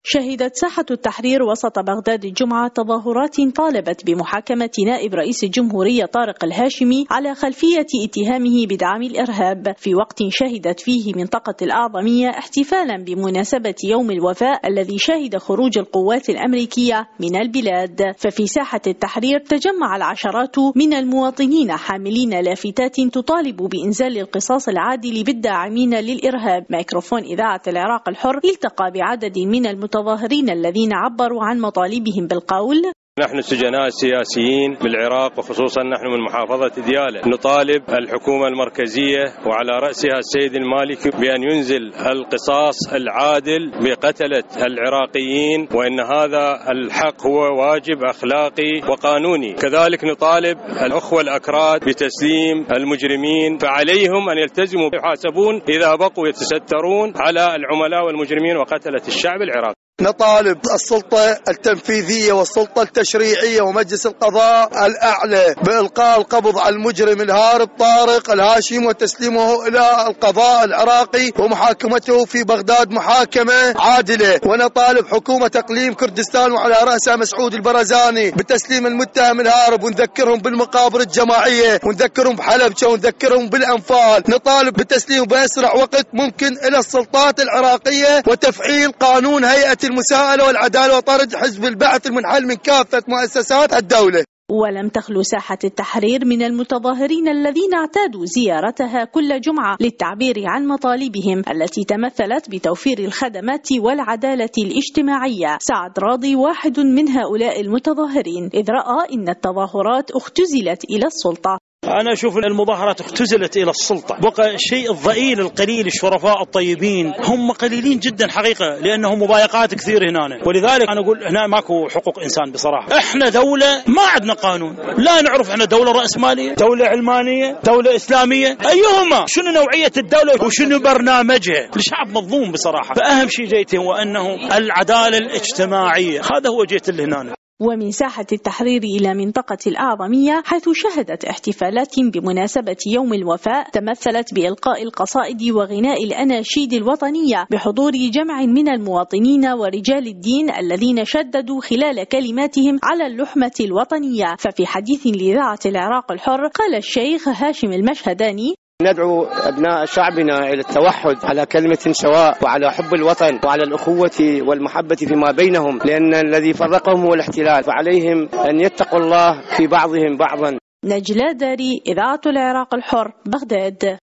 شهدت ساحة التحرير وسط بغداد الجمعة تظاهرات طالبت بمحاكمة نائب رئيس الجمهورية طارق الهاشمي على خلفية اتهامه بدعم الإرهاب، في وقت شهدت فيه منطقة الأعظمية احتفالا بمناسبة يوم الوفاء الذي شهد خروج القوات الأمريكية من البلاد. ففي ساحة التحرير تجمع العشرات من المواطنين حاملين لافتات تطالب بإنزال القصاص العادل بالداعمين للإرهاب. ميكروفون إذاعة العراق الحر التقى بعدد من المتظاهرين الذين عبروا عن مطالبهم بالقول: نحن سجناء سياسيين بالعراق، وخصوصا نحن من محافظة ديالى، نطالب الحكومة المركزية وعلى رأسها السيد المالكي بأن ينزل القصاص العادل بقتلة العراقيين، وإن هذا الحق هو واجب أخلاقي وقانوني. كذلك نطالب الأخوة الأكراد بتسليم المجرمين، فعليهم أن يلتزموا ويحاسبون إذا بقوا يتسترون على العملاء والمجرمين وقتلة الشعب العراقي. نطالب السلطة التنفيذية والسلطة التشريعية ومجلس القضاء الأعلى بإلقاء القبض على المجرم الهارب طارق الهاشمي وتسليمه إلى القضاء العراقي ومحاكمته في بغداد محاكمة عادلة. ونطالب حكومة إقليم كردستان وعلى رأسها مسعود البرزاني بتسليم المتهم الهارب، ونذكرهم بالمقابر الجماعية، ونذكرهم بحلبشة، ونذكرهم بالأنفال. نطالب بتسليم بأسرع وقت ممكن إلى السلطات العراقية وتفعيل قانون هيئة المساءلة والعدالة وطرد حزب البعث المنحل من كافة مؤسسات الدولة. ولم تخلو ساحة التحرير من المتظاهرين الذين اعتادوا زيارتها كل جمعة للتعبير عن مطالبهم التي تمثلت بتوفير الخدمات والعدالة الاجتماعية. سعد راضي واحد من هؤلاء المتظاهرين، إذ رأى إن التظاهرات اختزلت إلى السلطة. أنا أشوف أن المظاهرات اختزلت إلى السلطة، بقى الشيء الضئيل القليل، الشرفاء الطيبين هم قليلين جدا حقيقة، لأنهم مضايقات كثير هنا. ولذلك أنا أقول هنا ماكو حقوق إنسان بصراحة. إحنا دولة ما عندنا قانون، لا نعرف إحنا دولة رأسمالية، دولة علمانية، دولة إسلامية، أيهما؟ شنو نوعية الدولة وشنو برنامجها؟ الشعب مظلوم بصراحة. فأهم شيء جيت هو أنه العدالة الاجتماعية، هذا هو جيت اللي هنا. ومن ساحة التحرير إلى منطقة الأعظمية، حيث شهدت احتفالات بمناسبة يوم الوفاء تمثلت بإلقاء القصائد وغناء الأناشيد الوطنية بحضور جمع من المواطنين ورجال الدين الذين شددوا خلال كلماتهم على اللحمة الوطنية. ففي حديث لإذاعة العراق الحر قال الشيخ هاشم المشهداني: ندعو أبناء شعبنا إلى التوحد على كلمة سواء، وعلى حب الوطن، وعلى الأخوة والمحبة فيما بينهم، لأن الذي فرقهم هو الاحتلال، فعليهم أن يتقوا الله في بعضهم بعضا. نجلاء داري، إذاعة العراق الحر، بغداد.